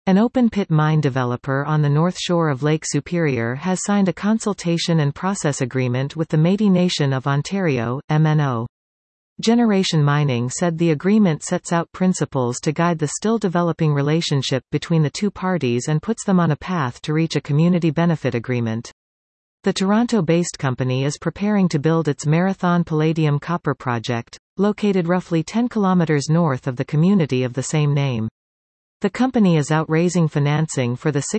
An open-pit mine developer on the north shore of Lake Superior has signed a consultation and process agreement with the Métis Nation of Ontario, MNO. Generation Mining said the agreement sets out principles to guide the still-developing relationship between the two parties and puts them on a path to reach a community benefit agreement. The Toronto-based company is preparing to build its Marathon Palladium copper project, located roughly 10 kilometers north of the community of the same name. The company is out raising financing for the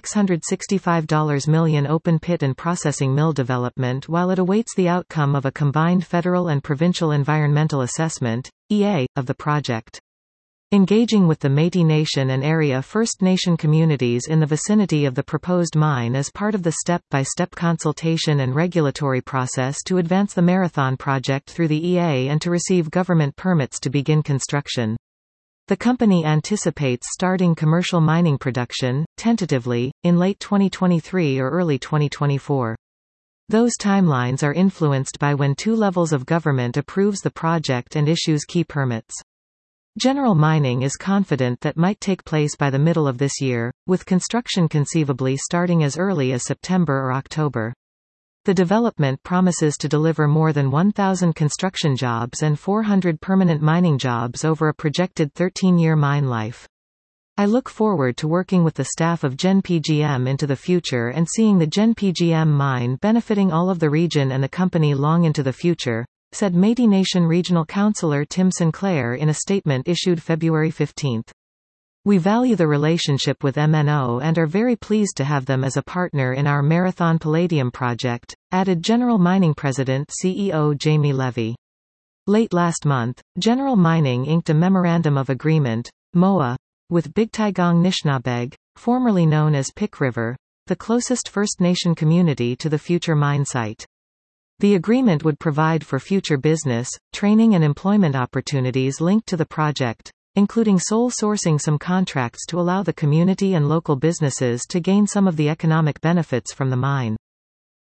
$665 million open pit and processing mill development while it awaits the outcome of a combined federal and provincial environmental assessment, EA, of the project. Engaging with the Métis Nation and area First Nation communities in the vicinity of the proposed mine is part of the step-by-step consultation and regulatory process to advance the Marathon project through the EA and to receive government permits to begin construction. The company anticipates starting commercial mining production, tentatively, in late 2023 or early 2024. Those timelines are influenced by when two levels of government approves the project and issues key permits. General Mining is confident that might take place by the middle of this year, with construction conceivably starting as early as September or October. The development promises to deliver more than 1,000 construction jobs and 400 permanent mining jobs over a projected 13-year mine life. I look forward to working with the staff of GenPGM into the future and seeing the GenPGM mine benefiting all of the region and the company long into the future, said Métis Nation Regional Councillor Tim Sinclair in a statement issued February 15. We value the relationship with MNO and are very pleased to have them as a partner in our Marathon Palladium project, added General Mining President CEO Jamie Levy. Late last month, General Mining inked a Memorandum of Agreement, MOA, with Bigtygong Nishnabeg, formerly known as Pick River, the closest First Nation community to the future mine site. The agreement would provide for future business, training and employment opportunities linked to the project, including sole sourcing some contracts to allow the community and local businesses to gain some of the economic benefits from the mine.